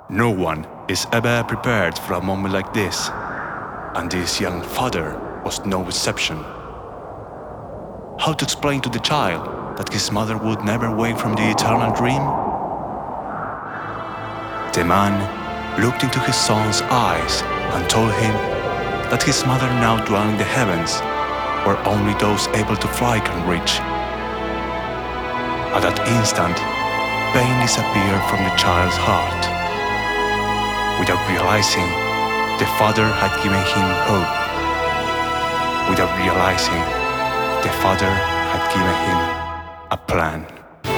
No one is ever prepared for a moment like this, and this young father was no exception. How to explain to the child that his mother would never wake from the eternal dream? The man looked into his son's eyes and told him that his mother now dwelt in the heavens, where only those able to fly can reach. At that instant, pain disappeared from the child's heart. Without realizing, the father had given him hope. Without realizing, the father had given him a plan.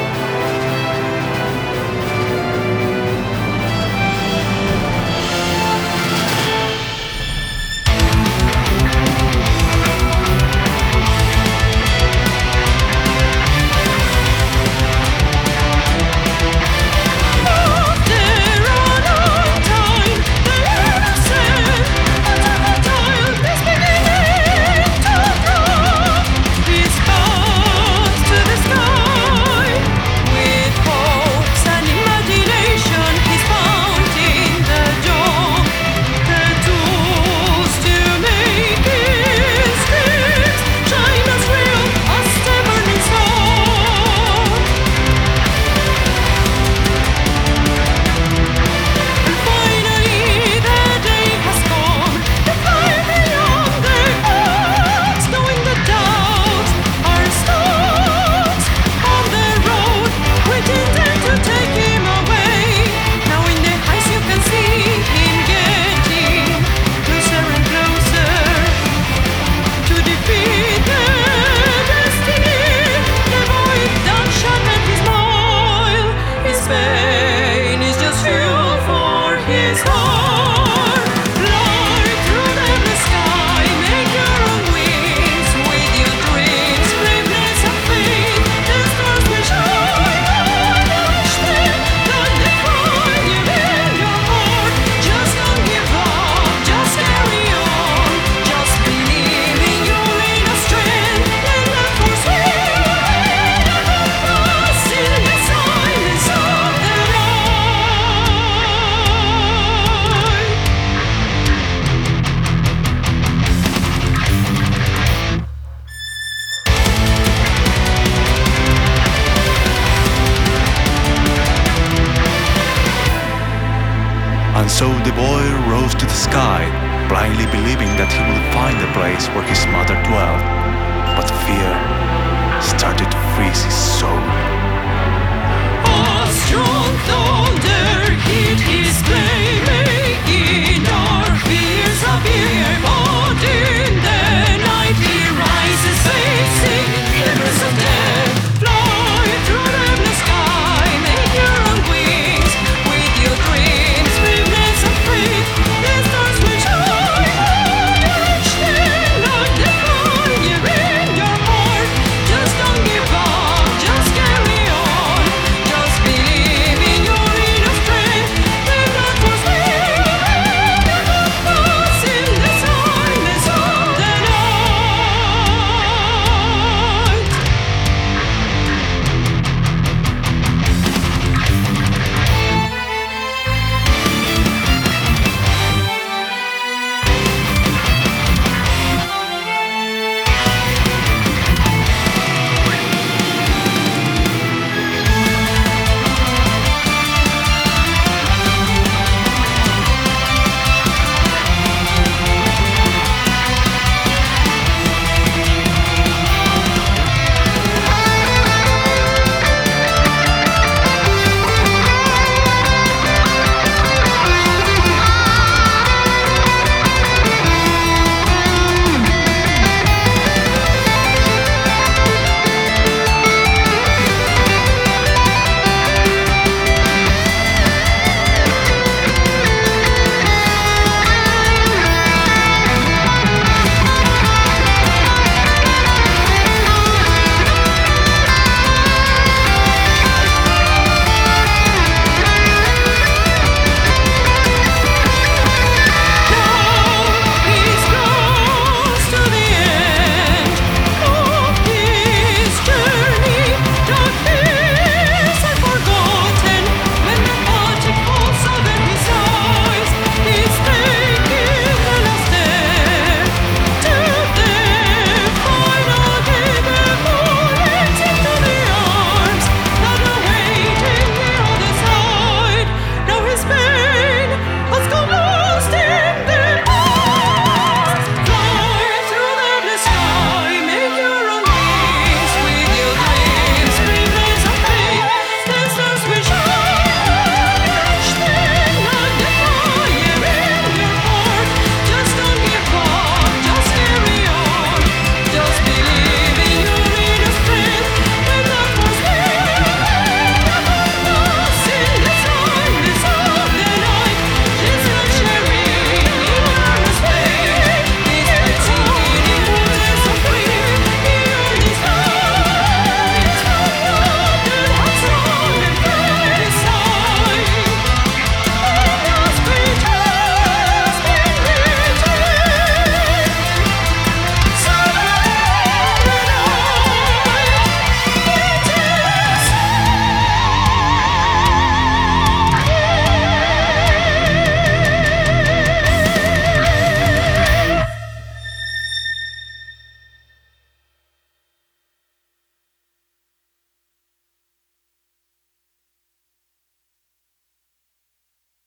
And so the boy rose to the sky, blindly believing that he would find the place where his mother dwelt. But fear started to freeze his soul. A strong thought